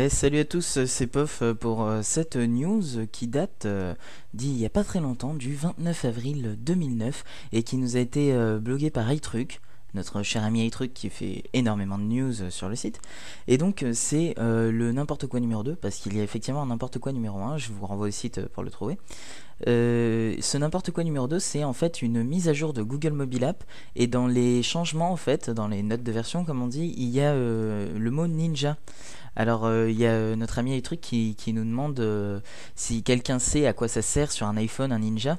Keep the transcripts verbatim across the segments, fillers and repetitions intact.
Eh, salut à tous, c'est Pof pour euh, cette news qui date euh, d'il y a pas très longtemps, du vingt-neuf avril deux mille neuf, et qui nous a été euh, bloguée par iTruc, notre cher ami iTruc qui fait énormément de news euh, sur le site. Et donc euh, c'est euh, le n'importe quoi numéro deux, parce qu'il y a effectivement un n'importe quoi numéro un, je vous renvoie au site euh, pour le trouver. Euh, ce n'importe quoi numéro deux, c'est en fait une mise à jour de Google Mobile App, et dans les changements, en fait, dans les notes de version, comme on dit, il y a euh, le mot ninja. Alors, euh, il y a euh, notre ami Truc qui, qui nous demande euh, si quelqu'un sait à quoi ça sert sur un iPhone, un Ninja.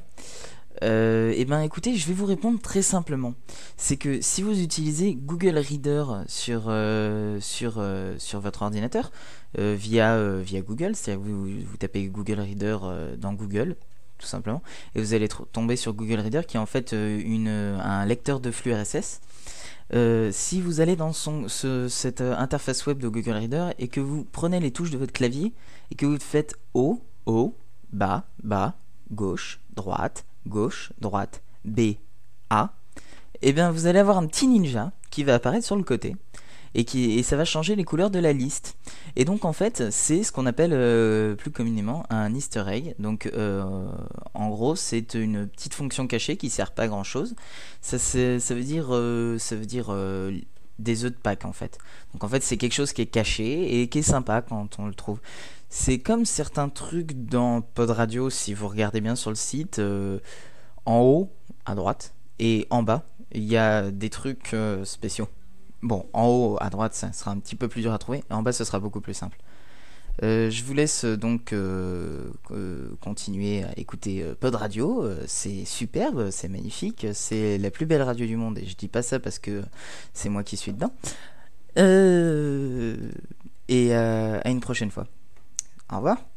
Euh, eh ben, écoutez, je vais vous répondre très simplement. C'est que si vous utilisez Google Reader sur, euh, sur, euh, sur votre ordinateur euh, via, euh, via Google, c'est-à-dire que vous, vous tapez Google Reader euh, dans Google, tout simplement, et vous allez tr- tomber sur Google Reader qui est en fait euh, une, un lecteur de flux R S S. Euh, si vous allez dans son, ce- cette euh, interface web de Google Reader et que vous prenez les touches de votre clavier et que vous faites haut, haut, bas, bas, gauche, droite, gauche, droite, B, A, et bien vous allez avoir un petit ninja qui va apparaître sur le côté et, qui, et ça va changer les couleurs de la liste. Et donc en fait, c'est ce qu'on appelle euh, plus communément un Easter egg. Donc euh, en gros, c'est une petite fonction cachée qui sert pas à grand chose. Ça, c'est- ça veut dire, euh, ça veut dire euh, des œufs de Pâques en fait. Donc en fait, c'est quelque chose qui est caché et qui est sympa quand on le trouve. C'est comme certains trucs dans Pod Radio, si vous regardez bien sur le site, euh, en haut, à droite, et en bas, il y a des trucs euh, spéciaux. Bon, en haut à droite, ça sera un petit peu plus dur à trouver, et en bas, ce sera beaucoup plus simple. Euh, je vous laisse euh, donc euh, euh, continuer à écouter euh, Pod Radio. Euh, c'est superbe, c'est magnifique, c'est la plus belle radio du monde, et je dis pas ça parce que c'est moi qui suis dedans. Euh, et euh, à une prochaine fois. Au revoir.